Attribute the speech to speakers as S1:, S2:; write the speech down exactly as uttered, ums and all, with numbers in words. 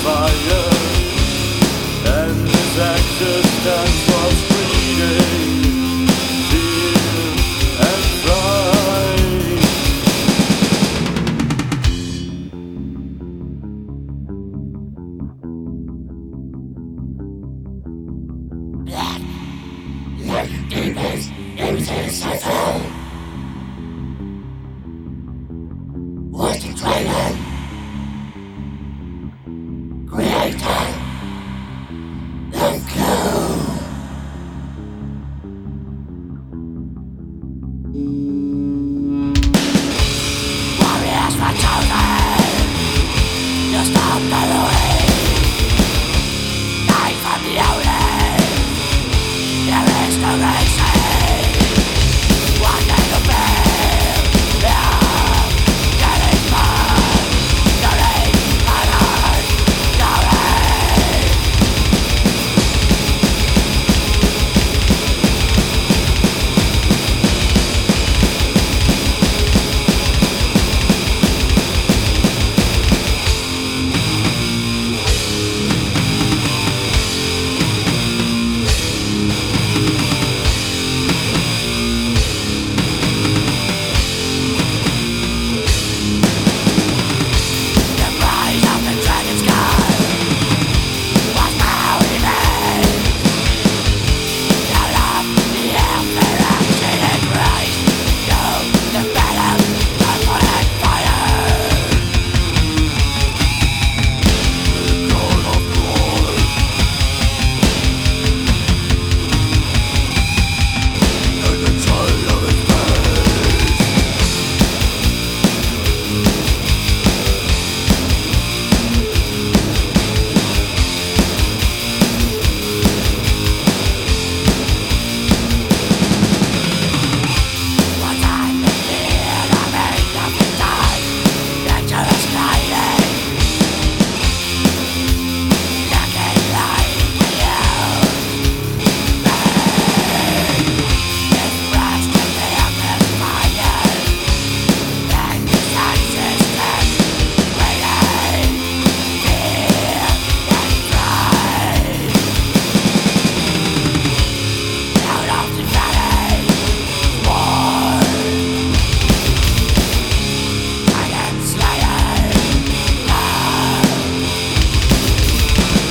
S1: fire, and his existence was breeding fear and fright.
S2: Black, like demons, images of hell. What a trailer. Creator. The clue. Warriors were chosen to stop the Louis. Night from the Oli. There is no reason. One day to fail. Yeah, getting mad. Getting harder. Getting. The rise of the dragon's god was my remain. Out of the interaction and rise to the battle of fire. God of war. And the child of his face. What time is it? I made nothing die. Dangerous gliding. Looking like we use. This rush to the endless fire. And this existence waiting. Fear and strife. Out of the valley. War. I am slayer. Love.